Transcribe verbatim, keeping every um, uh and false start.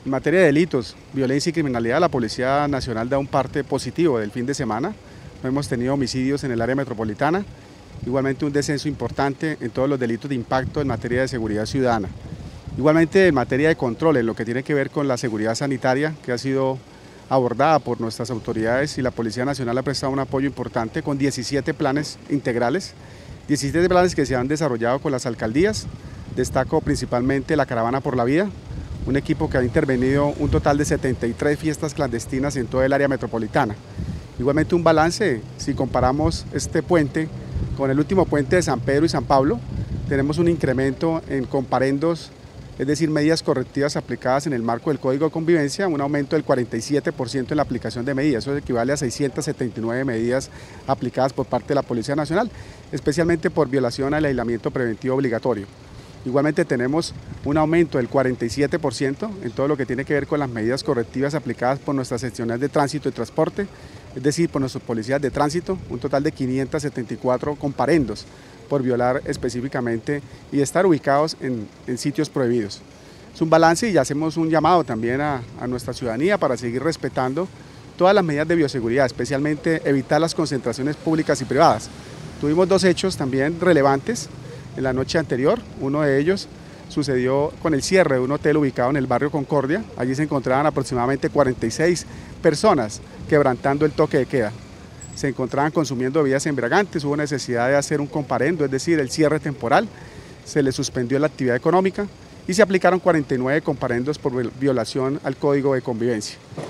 En materia de delitos, violencia y criminalidad, la Policía Nacional da un parte positivo del fin de semana. No hemos tenido homicidios en el área metropolitana, igualmente un descenso importante en todos los delitos de impacto en materia de seguridad ciudadana. Igualmente en materia de control, en lo que tiene que ver con la seguridad sanitaria, que ha sido abordada por nuestras autoridades y la Policía Nacional ha prestado un apoyo importante con diecisiete planes integrales, diecisiete planes que se han desarrollado con las alcaldías. Destaco principalmente la Caravana por la Vida, un equipo que ha intervenido un total de setenta y tres fiestas clandestinas en toda el área metropolitana. Igualmente un balance, si comparamos este puente con el último puente de San Pedro y San Pablo, tenemos un incremento en comparendos, es decir, medidas correctivas aplicadas en el marco del Código de Convivencia, un aumento del cuarenta y siete por ciento en la aplicación de medidas, eso equivale a seiscientas setenta y nueve medidas aplicadas por parte de la Policía Nacional, especialmente por violación al aislamiento preventivo obligatorio. Igualmente tenemos un aumento del cuarenta y siete por ciento en todo lo que tiene que ver con las medidas correctivas aplicadas por nuestras seccionales de tránsito y transporte, es decir, por nuestros policías de tránsito, un total de quinientos setenta y cuatro comparendos por violar específicamente y estar ubicados en, en sitios prohibidos. Es un balance y hacemos un llamado también a, a nuestra ciudadanía para seguir respetando todas las medidas de bioseguridad, especialmente evitar las concentraciones públicas y privadas. Tuvimos dos hechos también relevantes en la noche anterior. Uno de ellos sucedió con el cierre de un hotel ubicado en el barrio Concordia. Allí se encontraban aproximadamente cuarenta y seis personas quebrantando el toque de queda. Se encontraban consumiendo bebidas embriagantes, hubo necesidad de hacer un comparendo, es decir, el cierre temporal. Se les suspendió la actividad económica y se aplicaron cuarenta y nueve comparendos por violación al Código de Convivencia.